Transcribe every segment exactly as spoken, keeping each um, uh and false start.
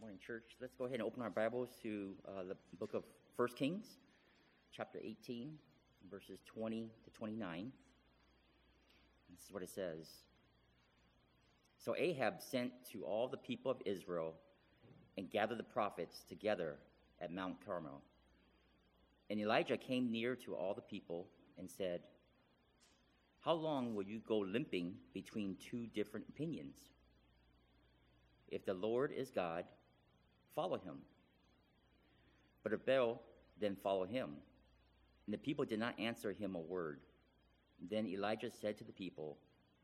Morning, church. Let's go ahead and open our Bibles to uh, the book of First Kings, chapter eighteen, verses twenty to twenty-nine. This is what it says. So Ahab sent to all the people of Israel and gathered the prophets together at Mount Carmel. And Elijah came near to all the people and said, "How long will you go limping between two different opinions? If the Lord is God, follow him. But if Baal, then follow him." And the people did not answer him a word. Then Elijah said to the people,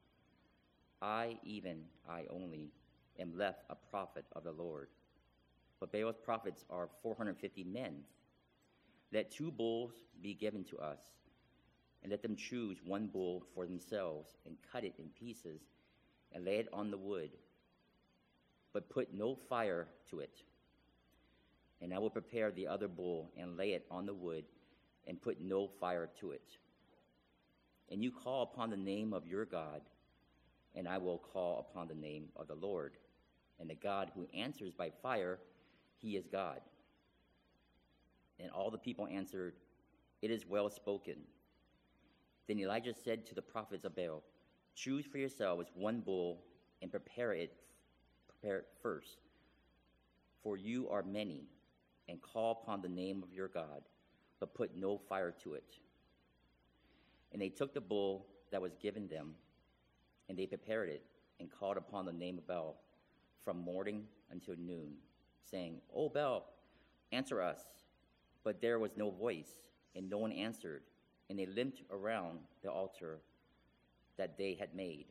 I, even I only, am left a prophet of the Lord. But Baal's prophets are four hundred fifty men. Let two bulls be given to us, and let them choose one bull for themselves, and cut it in pieces, and lay it on the wood. But put no fire to it. And I will prepare the other bull, and lay it on the wood, and put no fire to it. And you call upon the name of your God, and I will call upon the name of the Lord. And the God who answers by fire, he is God. And all the people answered, It is well spoken. Then Elijah said to the prophets of Baal, Choose for yourselves one bull, and prepare it, prepare it first. For you are many, and call upon the name of your God, but put no fire to it. And they took the bull that was given them, and they prepared it, and called upon the name of Baal from morning until noon, saying, O Baal, answer us. But there was no voice, and no one answered, and they limped around the altar that they had made.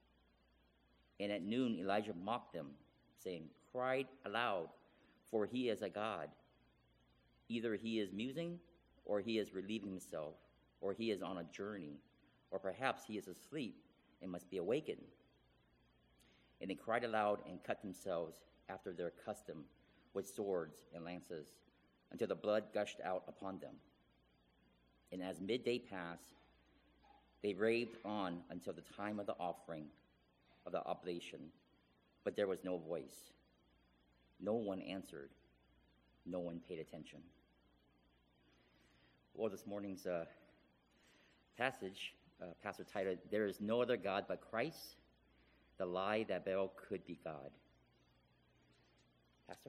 And at noon Elijah mocked them, saying, Cry aloud, for he is a god. Either he is musing, or he is relieving himself, or he is on a journey, or perhaps he is asleep and must be awakened. And they cried aloud and cut themselves after their custom with swords and lances, until the blood gushed out upon them. And as midday passed, they raved on until the time of the offering of the oblation, but there was no voice. No one answered. No one paid attention. Well, this morning's uh, passage, uh, Pastor titled, There is no other God but Christ, the lie that Baal could be God. Pastor?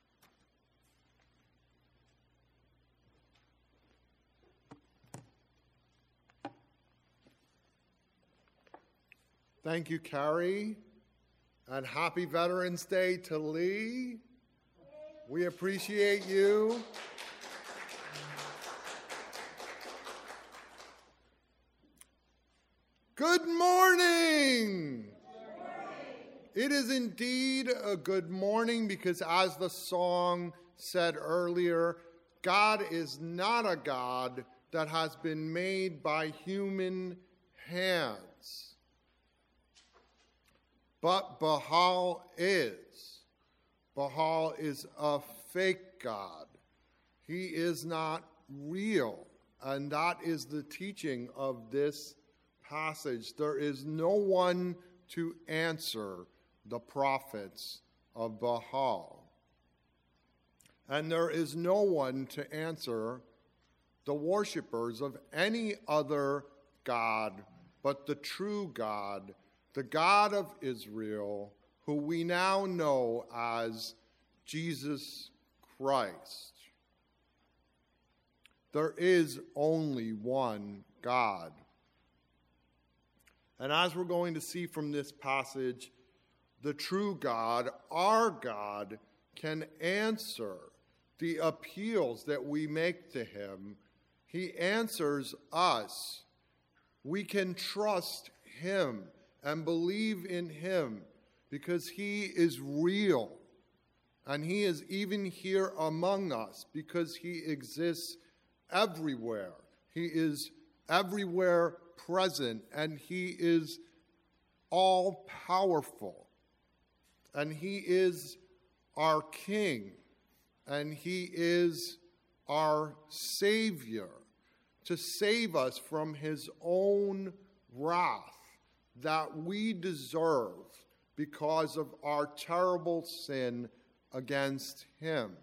Thank you, Carrie, and happy Veterans Day to Lee. We appreciate you. Good morning. It is indeed a good morning because, as the song said earlier, God is not a God that has been made by human hands. But Baal is. Baal is a fake God. He is not real. And that is the teaching of this passage. There is no one to answer the prophets of Baal. And there is no one to answer the worshipers of any other God but the true God, the God of Israel, who we now know as Jesus Christ. There is only one God. And as we're going to see from this passage, the true God, our God, can answer the appeals that we make to him. He answers us. We can trust him and believe in him because he is real. And he is even here among us because he exists everywhere. He is everywhere present, and he is all-powerful. And he is our King, and he is our Savior to save us from his own wrath that we deserve because of our terrible sin against him.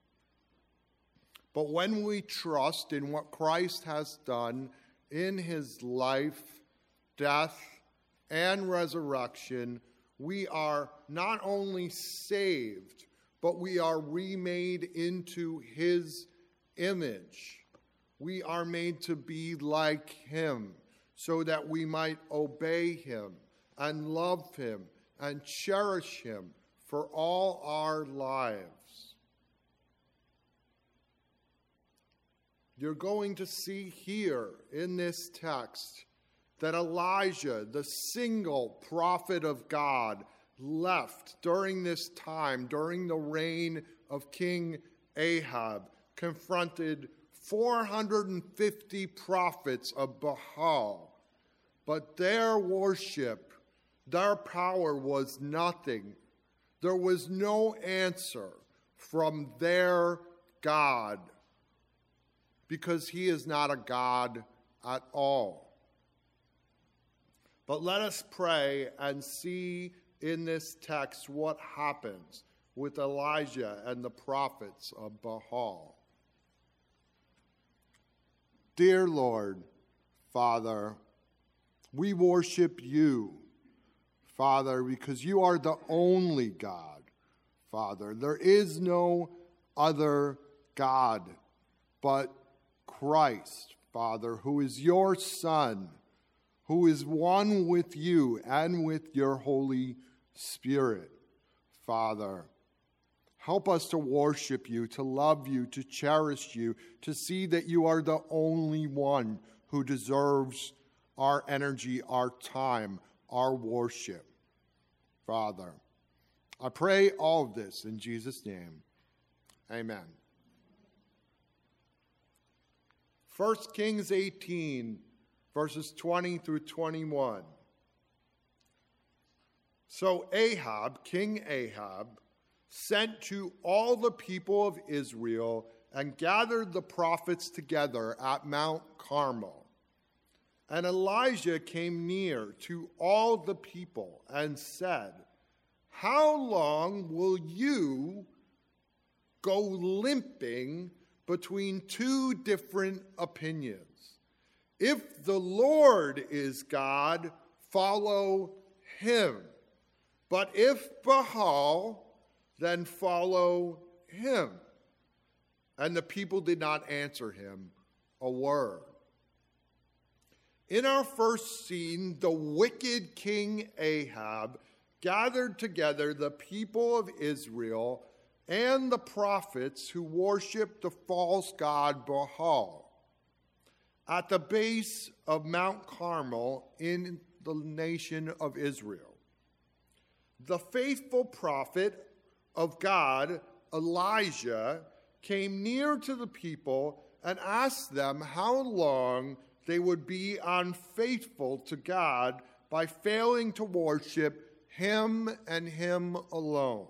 But when we trust in what Christ has done in his life, death, and resurrection, we are not only saved, but we are remade into his image. We are made to be like him, so that we might obey him and love him and cherish him for all our lives. You're going to see here in this text that Elijah, the single prophet of God, left during this time, during the reign of King Ahab, confronted four hundred fifty prophets of Baal, but their worship, their power was nothing. There was no answer from their God, because he is not a God at all. But let us pray and see in this text what happens with Elijah and the prophets of Baal. Dear Lord, Father, we worship you, Father, because you are the only God, Father. There is no other God but Christ, Father, who is your Son, who is one with you and with your Holy Spirit, Father. Help us to worship you, to love you, to cherish you, to see that you are the only one who deserves our energy, our time, our worship, Father. I pray all of this in Jesus' name. Amen. First Kings eighteen, verses twenty through twenty-one. So Ahab, King Ahab, sent to all the people of Israel and gathered the prophets together at Mount Carmel. And Elijah came near to all the people and said, "How long will you go limping between two different opinions? If the Lord is God, follow him. But if Baal, then follow him." And the people did not answer him a word. In our first scene, the wicked King Ahab gathered together the people of Israel and the prophets who worshiped the false god Baal at the base of Mount Carmel in the nation of Israel. The faithful prophet of God, Elijah, came near to the people and asked them how long they would be unfaithful to God by failing to worship him and him alone.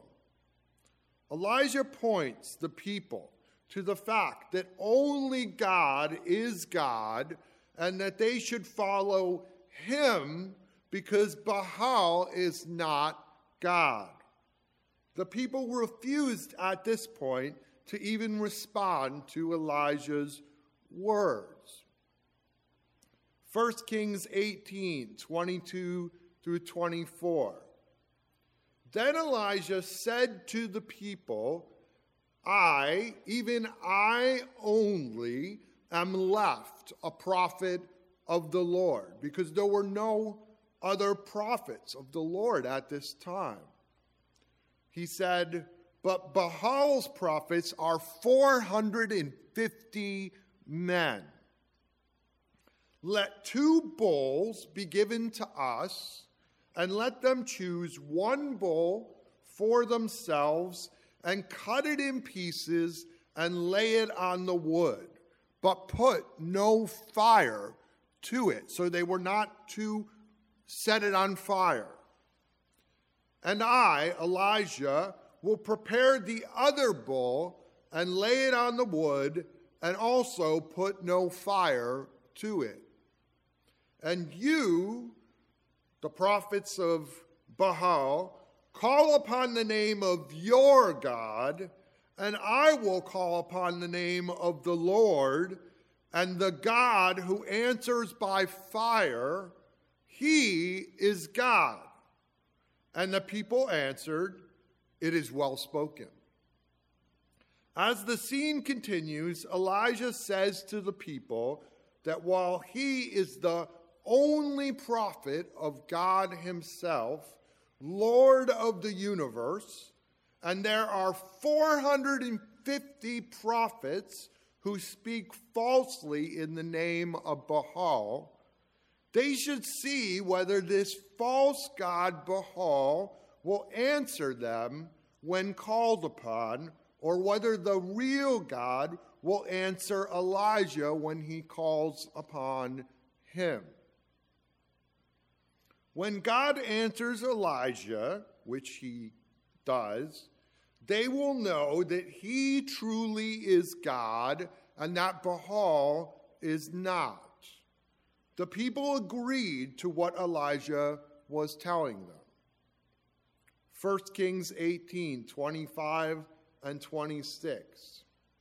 Elijah points the people to the fact that only God is God and that they should follow him because Baal is not God. The people refused at this point to even respond to Elijah's words. First Kings eighteen, twenty-two through twenty-four. Then Elijah said to the people, I, even I only, am left a prophet of the Lord, because there were no other prophets of the Lord at this time. He said, but Baal's prophets are four hundred fifty men. Let two bulls be given to us, and let them choose one bull for themselves and cut it in pieces and lay it on the wood, but put no fire to it. So they were not to set it on fire. And I, Elijah, will prepare the other bull and lay it on the wood and also put no fire to it. And you, the prophets of Baal, Call upon the name of your God, and I will call upon the name of the Lord, and the God who answers by fire, he is God. And the people answered, it is well spoken. As the scene continues, Elijah says to the people that while he is the only prophet of God himself, Lord of the universe, and there are four hundred fifty prophets who speak falsely in the name of Baal, they should see whether this false god Baal will answer them when called upon, or whether the real God will answer Elijah when he calls upon him. When God answers Elijah, which he does, they will know that he truly is God and that Baal is not. The people agreed to what Elijah was telling them. First Kings eighteen, twenty-five and twenty-six.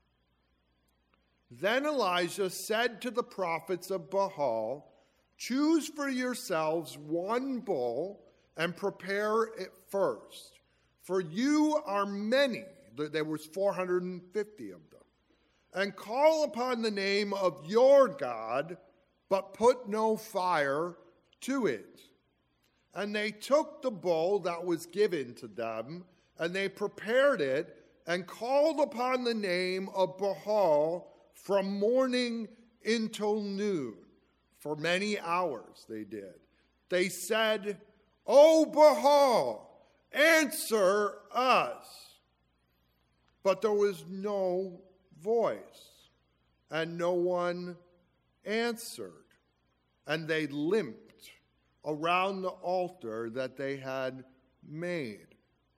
Then Elijah said to the prophets of Baal, choose for yourselves one bull and prepare it first. For you are many, there was four hundred fifty of them, and call upon the name of your God, but put no fire to it. And they took the bull that was given to them, and they prepared it, and called upon the name of Baal from morning until noon. For many hours they did. They said, O Baal, answer us. But there was no voice, and no one answered. And they limped around the altar that they had made.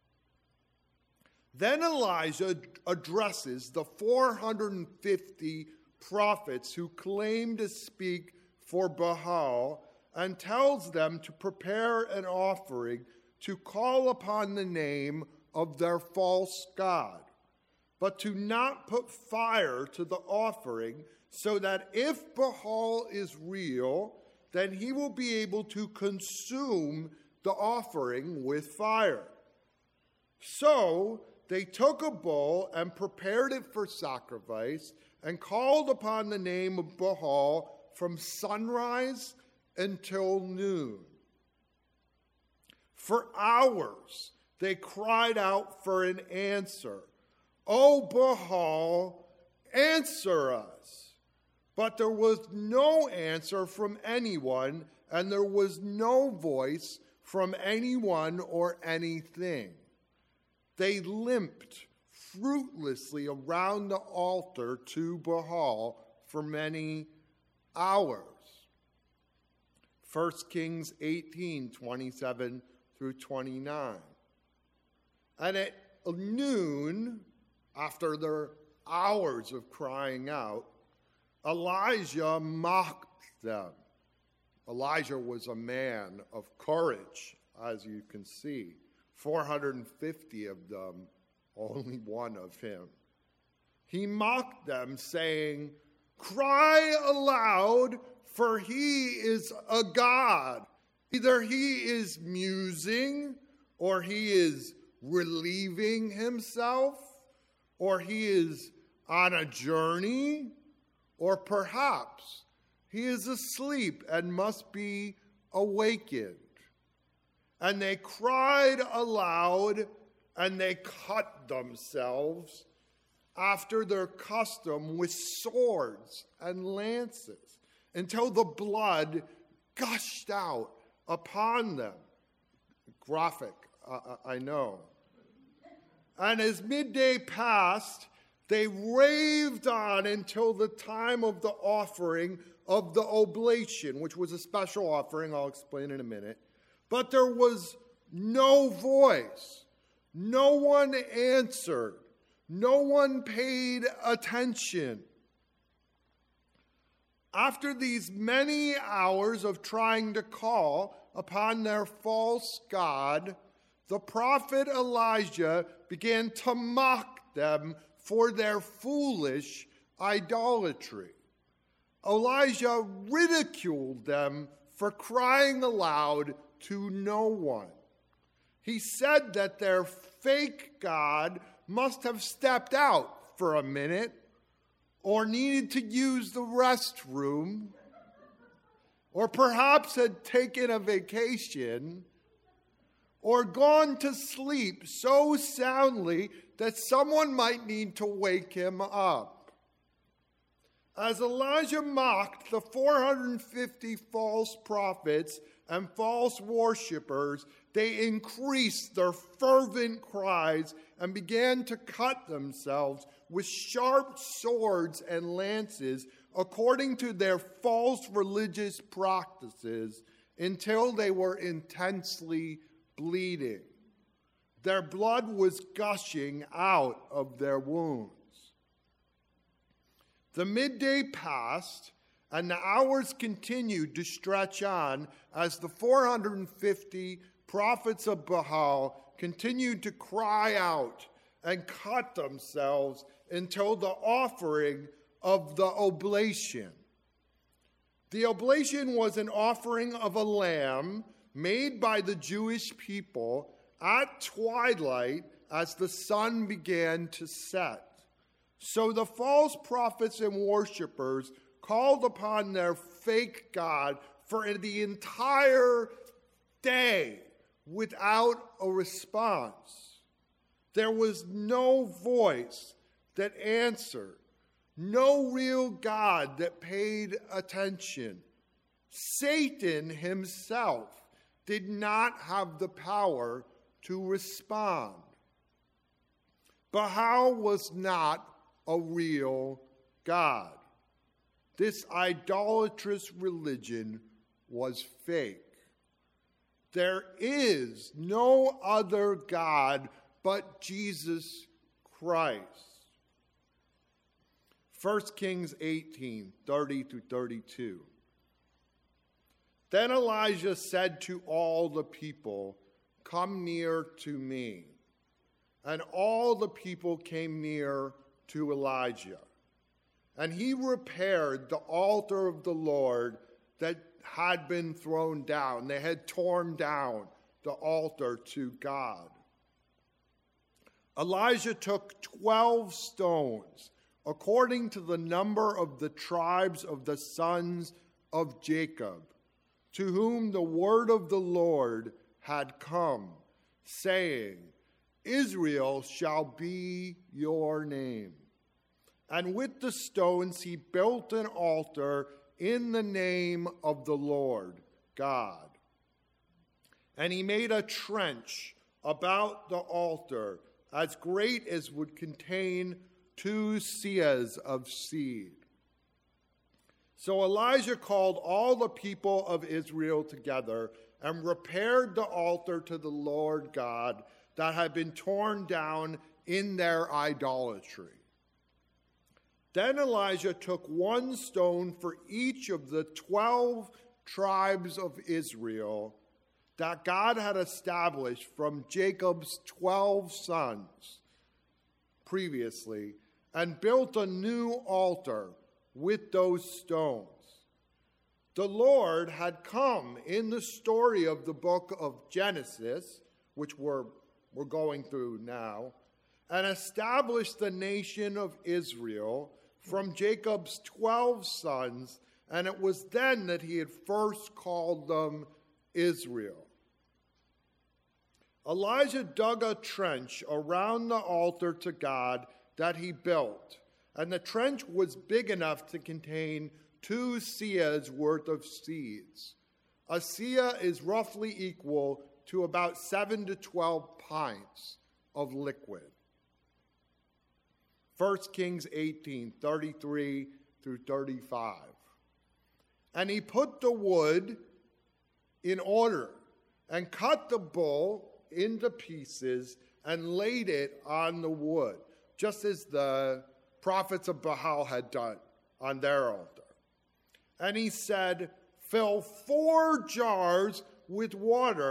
Then Elijah addresses the four hundred fifty prophets who claim to speak for Baal and tells them to prepare an offering to call upon the name of their false god, but to not put fire to the offering, so that if Baal is real, then he will be able to consume the offering with fire. So they took a bull and prepared it for sacrifice and called upon the name of Baal from sunrise until noon. For hours they cried out for an answer. O Baal, answer us. But there was no answer from anyone, and there was no voice from anyone or anything. They limped fruitlessly around the altar to Baal for many hours. First Kings eighteen, twenty-seven through twenty-nine. And at noon, after their hours of crying out, Elijah mocked them. Elijah was a man of courage, as you can see. four hundred fifty of them, only one of him. He mocked them, saying, cry aloud, for he is a god. Either he is musing, or he is relieving himself, or he is on a journey, or perhaps he is asleep and must be awakened. And they cried aloud, and they cut themselves after their custom with swords and lances, until the blood gushed out upon them. Graphic, uh, I know. And as midday passed, they raved on until the time of the offering of the oblation, which was a special offering. I'll explain in a minute. But there was no voice. No one answered. No one paid attention. After these many hours of trying to call upon their false god, the prophet Elijah began to mock them for their foolish idolatry. Elijah ridiculed them for crying aloud to no one. He said that their fake God must have stepped out for a minute, or needed to use the restroom, or perhaps had taken a vacation, or gone to sleep so soundly that someone might need to wake him up. As Elijah mocked the four hundred fifty false prophets and false worshipers, they increased their fervent cries and began to cut themselves with sharp swords and lances according to their false religious practices until they were intensely bleeding. Their blood was gushing out of their wounds. The midday passed, and the hours continued to stretch on as the four hundred fifty prophets of Baal continued to cry out and cut themselves until the offering of the oblation. The oblation was an offering of a lamb made by the Jewish people at twilight as the sun began to set. So the false prophets and worshipers called upon their fake God for the entire day without a response. There was no voice that answered, no real God that paid attention. Satan himself did not have the power to respond. Baal was not a real God. This idolatrous religion was fake. There is no other God but Jesus Christ. First Kings eighteen, thirty through thirty-two. Then Elijah said to all the people, "Come near to me." And all the people came near to Elijah. And he repaired the altar of the Lord that had been thrown down. They had torn down the altar to God. Elijah took twelve stones, according to the number of the tribes of the sons of Jacob, to whom the word of the Lord had come, saying, Israel shall be your name. And with the stones he built an altar in the name of the Lord God. And he made a trench about the altar as great as would contain two seahs of seed. So Elijah called all the people of Israel together and repaired the altar to the Lord God that had been torn down in their idolatry. Then Elijah took one stone for each of the twelve tribes of Israel that God had established from Jacob's twelve sons previously, and built a new altar with those stones. The Lord had come in the story of the book of Genesis, which we're, we're going through now, and established the nation of Israel from Jacob's twelve sons, and it was then that he had first called them Israel. Elijah dug a trench around the altar to God that he built, and the trench was big enough to contain two seahs worth of seeds. A seah is roughly equal to about seven to twelve pints of liquid. First Kings eighteen, thirty-three through thirty-five. And he put the wood in order and cut the bull into pieces and laid it on the wood, just as the prophets of Baal had done on their altar. And he said, fill four jars with water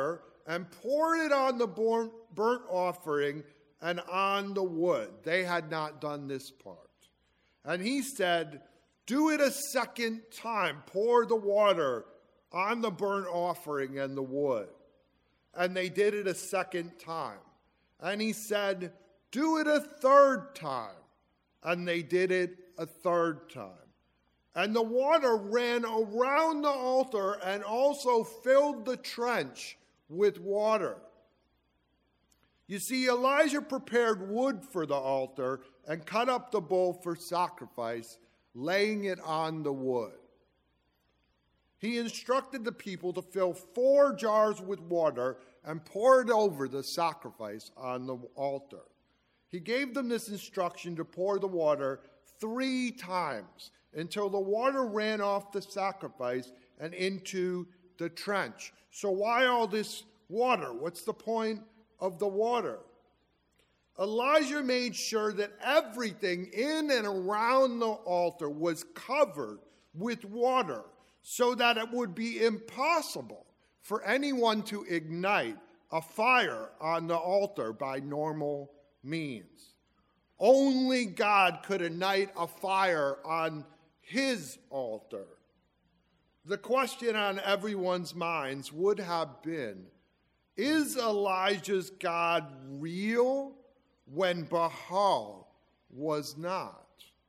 and poured it on the burnt offering and on the wood. They had not done this part. And he said, do it a second time. Pour the water on the burnt offering and the wood. And they did it a second time. And he said, do it a third time. And they did it a third time. And the water ran around the altar and also filled the trench with water. You see, Elijah prepared wood for the altar and cut up the bull for sacrifice, laying it on the wood. He instructed the people to fill four jars with water and pour it over the sacrifice on the altar. He gave them this instruction to pour the water three times until the water ran off the sacrifice and into the trench. So why all this water? What's the point of the water? Elijah made sure that everything in and around the altar was covered with water so that it would be impossible for anyone to ignite a fire on the altar by normal means. Only God could ignite a fire on his altar. The question on everyone's minds would have been, is Elijah's God real when Baal was not?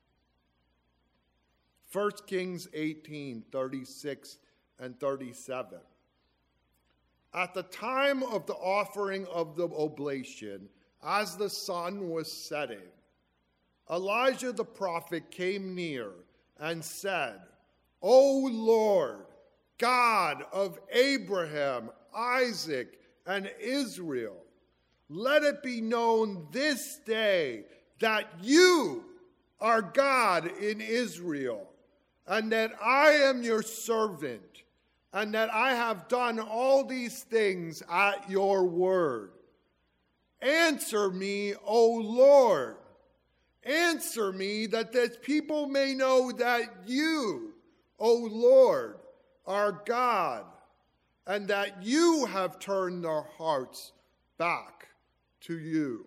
First Kings eighteen, thirty-six and thirty-seven. At the time of the offering of the oblation, as the sun was setting, Elijah the prophet came near and said, O Lord, God of Abraham, Isaac, and Israel, let it be known this day that you are God in Israel, and that I am your servant, and that I have done all these things at your word. Answer me, O Lord. Answer me, that this people may know that you, O Lord, are God, and that you have turned their hearts back to you.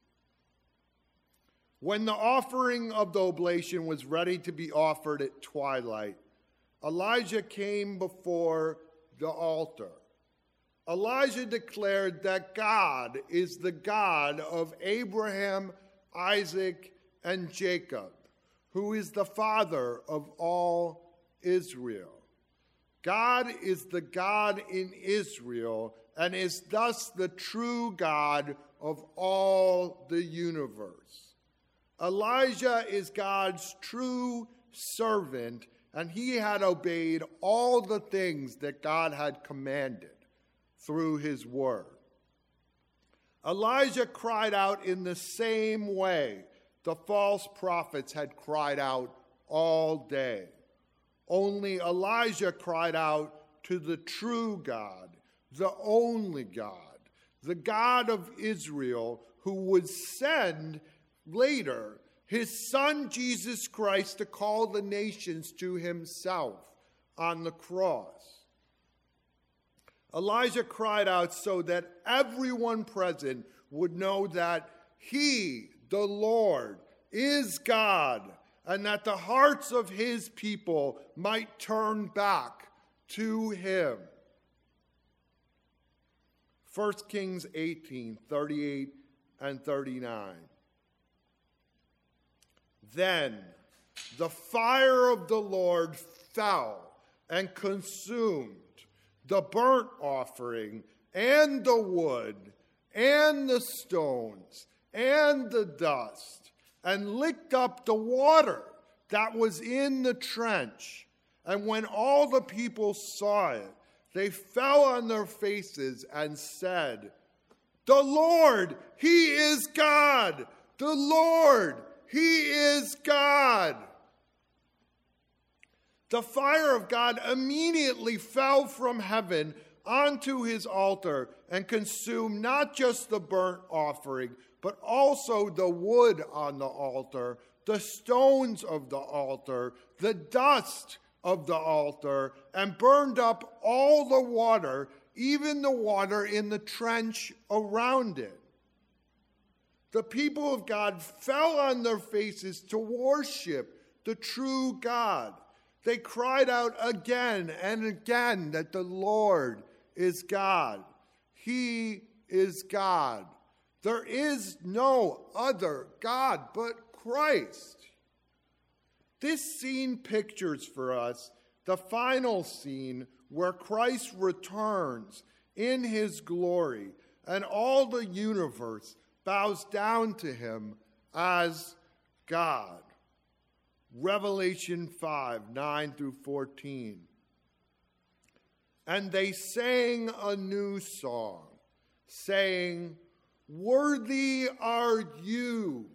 When the offering of the oblation was ready to be offered at twilight, Elijah came before the altar. Elijah declared that God is the God of Abraham, Isaac, and Jacob, who is the father of all Israel. God is the God in Israel and is thus the true God of all the universe. Elijah is God's true servant, and he had obeyed all the things that God had commanded through his word. Elijah cried out in the same way the false prophets had cried out all day. Only Elijah cried out to the true God, the only God, the God of Israel, who would send later his son Jesus Christ to call the nations to himself on the cross. Elijah cried out so that everyone present would know that he, the Lord, is God, and that the hearts of his people might turn back to him. First Kings eighteen, thirty-eight and thirty-nine. Then the fire of the Lord fell and consumed the burnt offering and the wood and the stones and the dust, and licked up the water that was in the trench. And when all the people saw it, they fell on their faces and said, The Lord, he is God! The Lord, he is God! The fire of God immediately fell from heaven onto his altar and consumed not just the burnt offering, but also the wood on the altar, the stones of the altar, the dust of the altar and burned up all the water, even the water in the trench around it. The people of God fell on their faces to worship the true God. They cried out again and again that the Lord is God. He is God. There is no other God but Christ. This scene pictures for us the final scene where Christ returns in his glory and all the universe bows down to him as God. Revelation five, nine through fourteen. And they sang a new song, saying, "Worthy are you,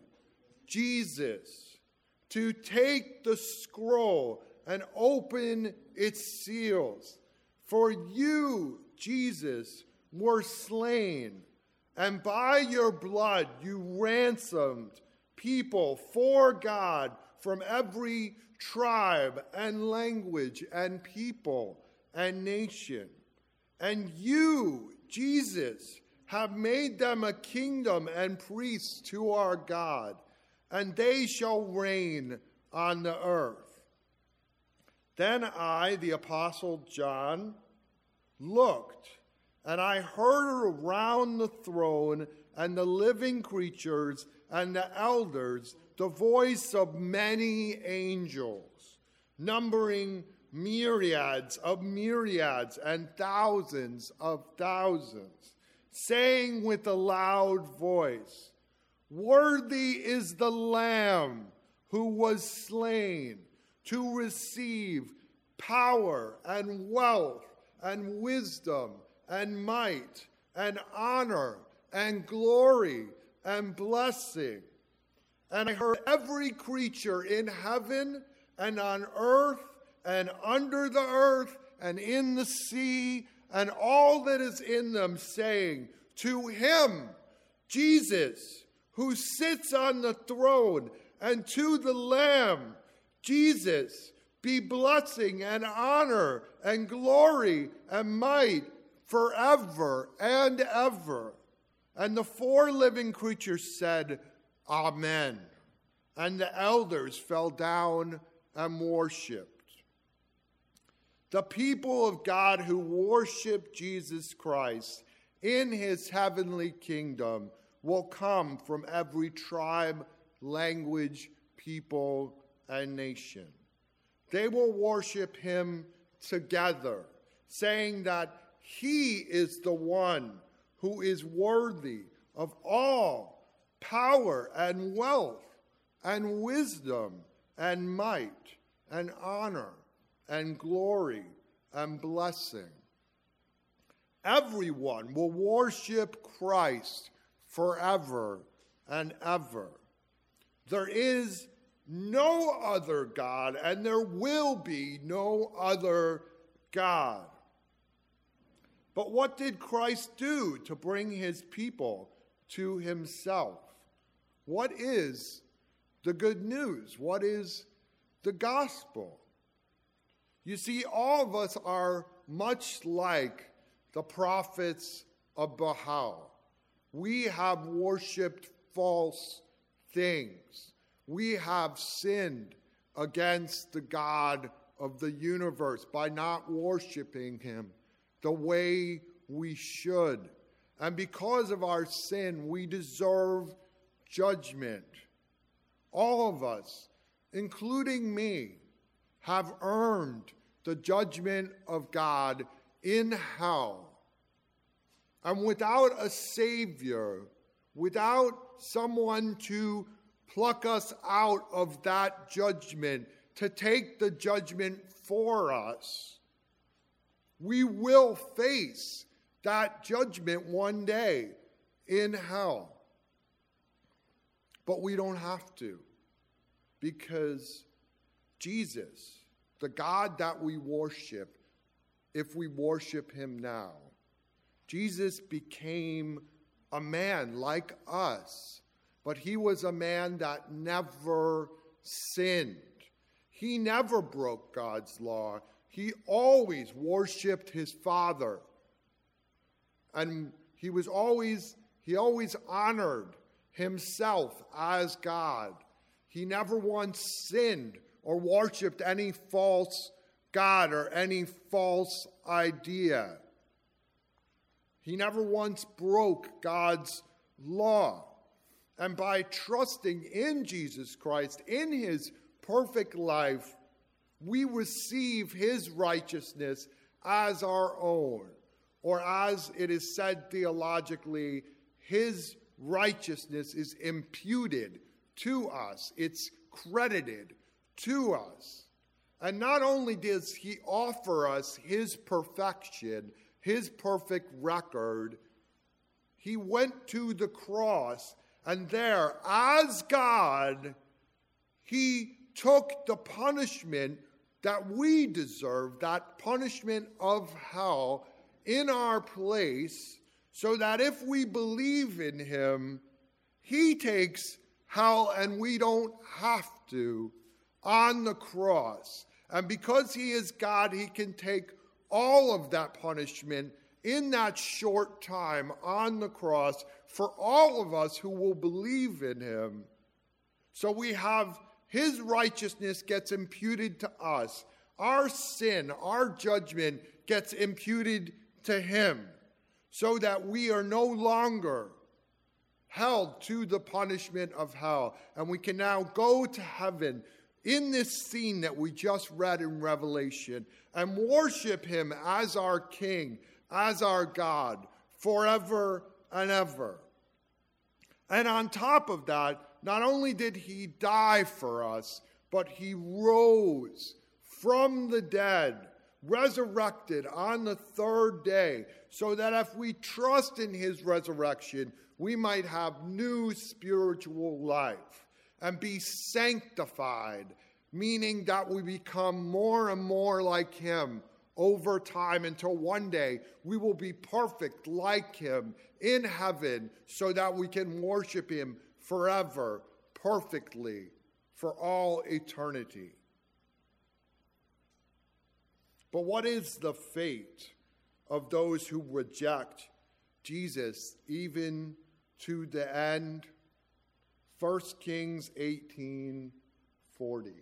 Jesus, to take the scroll and open its seals. For you, Jesus, were slain, and by your blood you ransomed people for God from every tribe and language and people and nation. And you, Jesus, have made them a kingdom and priests to our God, and they shall reign on the earth." Then I, the Apostle John, looked, and I heard around the throne and the living creatures and the elders the voice of many angels, numbering myriads of myriads and thousands of thousands, saying with a loud voice, "Worthy is the Lamb who was slain to receive power and wealth and wisdom and might and honor and glory and blessing." And I heard every creature in heaven and on earth and under the earth and in the sea and all that is in them saying, "To him, Jesus, who sits on the throne, and to the Lamb, Jesus, be blessing and honor and glory and might forever and ever." And the four living creatures said, "Amen." And the elders fell down and worshiped. The people of God who worship Jesus Christ in his heavenly kingdom will come from every tribe, language, people, and nation. They will worship him together, saying that he is the one who is worthy of all power and wealth and wisdom and might and honor and glory and blessing. Everyone will worship Christ forever and ever. There is no other God, and there will be no other God. But what did Christ do to bring his people to himself? What is the good news? What is the gospel? You see, all of us are much like the prophets of Baal. We have worshipped false things. We have sinned against the God of the universe by not worshiping him the way we should. And because of our sin, we deserve judgment. All of us, including me, have earned the judgment of God in hell. And without a Savior, without someone to pluck us out of that judgment, to take the judgment for us, we will face that judgment one day in hell. But we don't have to, because Jesus, the God that we worship, if we worship him now, Jesus became a man like us, but he was a man that never sinned. He never broke God's law. He always worshiped his Father. And he was always, he always honored himself as God. He never once sinned or worshiped any false god or any false idea. He never once broke God's law. And by trusting in Jesus Christ, in his perfect life, we receive his righteousness as our own. Or as it is said theologically, his righteousness is imputed to us. It's credited to us. And not only does he offer us his perfection, his perfect record, he went to the cross, and there, as God, he took the punishment that we deserve, that punishment of hell, in our place, so that if we believe in him, he takes hell and we don't have to on the cross. And because he is God, he can take all of that punishment in that short time on the cross for all of us who will believe in him. So we have his righteousness gets imputed to us. Our sin, our judgment gets imputed to him, so that we are no longer held to the punishment of hell. And we can now go to heaven in this scene that we just read in Revelation and worship him as our King, as our God, forever and ever. And on top of that, not only did he die for us, but he rose from the dead, resurrected on the third day, so that if we trust in his resurrection, we might have new spiritual life and be sanctified, meaning that we become more and more like him over time until one day we will be perfect like him in heaven, so that we can worship him forever, perfectly, for all eternity. But what is the fate of those who reject Jesus even to the end? First Kings eighteen forty.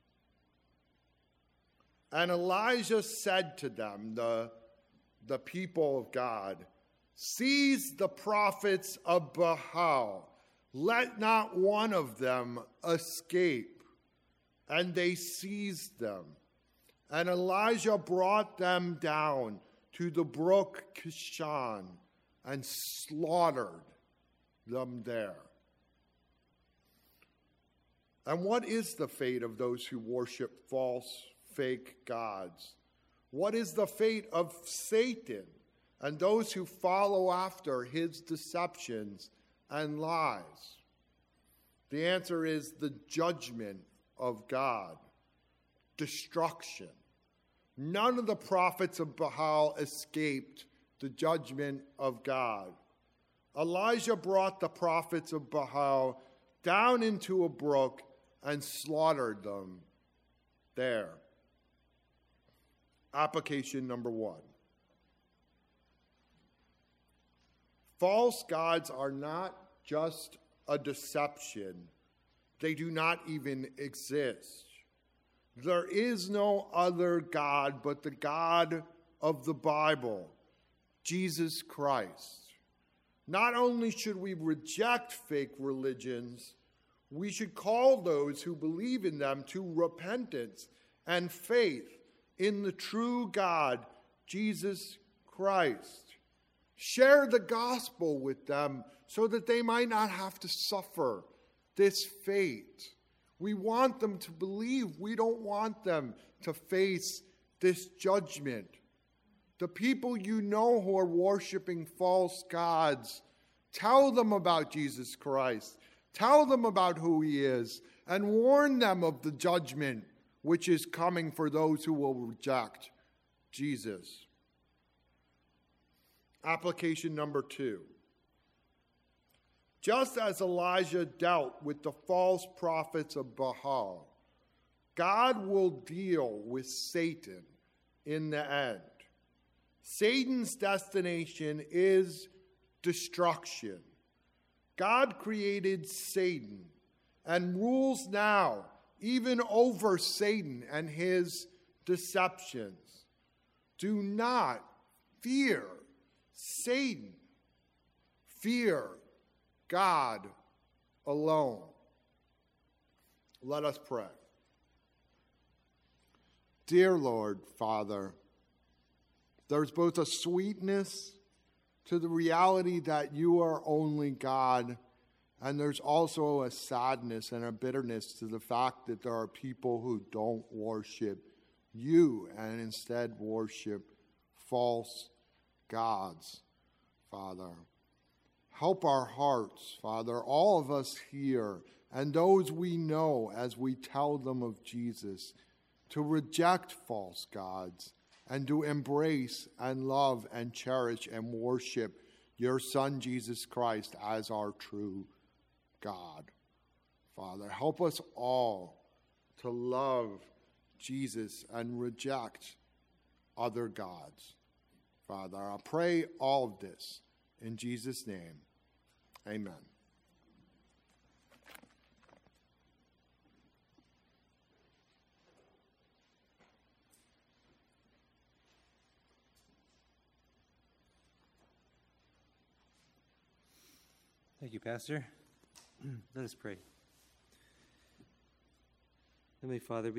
And Elijah said to them, the, the people of God, "Seize the prophets of Baal, let not one of them escape." And they seized them. And Elijah brought them down to the brook Kishon and slaughtered them there. And what is the fate of those who worship false, fake gods? What is the fate of Satan and those who follow after his deceptions and lies? The answer is the judgment of God, destruction. None of the prophets of Baal escaped the judgment of God. Elijah brought the prophets of Baal down into a brook and slaughtered them there. Application number one. False gods are not just a deception. They do not even exist. There is no other God but the God of the Bible, Jesus Christ. Not only should we reject fake religions, we should call those who believe in them to repentance and faith in the true God, Jesus Christ. Share the gospel with them so that they might not have to suffer this fate. We want them to believe. We don't want them to face this judgment. The people you know who are worshiping false gods, tell them about Jesus Christ. Tell them about who he is, and warn them of the judgment which is coming for those who will reject Jesus. Application number two. Just as Elijah dealt with the false prophets of Baal, God will deal with Satan in the end. Satan's destination is destruction. God created Satan and rules now even over Satan and his deceptions. Do not fear Satan. Fear God alone. Let us pray. Dear Lord, Father, there's both a sweetness to the reality that you are only God, and there's also a sadness and a bitterness to the fact that there are people who don't worship you and instead worship false gods, Father. Help our hearts, Father, all of us here, and those we know as we tell them of Jesus, to reject false gods and to embrace and love and cherish and worship your Son, Jesus Christ, as our true God. Father, help us all to love Jesus and reject other gods. Father, I pray all of this in Jesus' name. Amen. Thank you, Pastor. Let us pray. Heavenly Father, we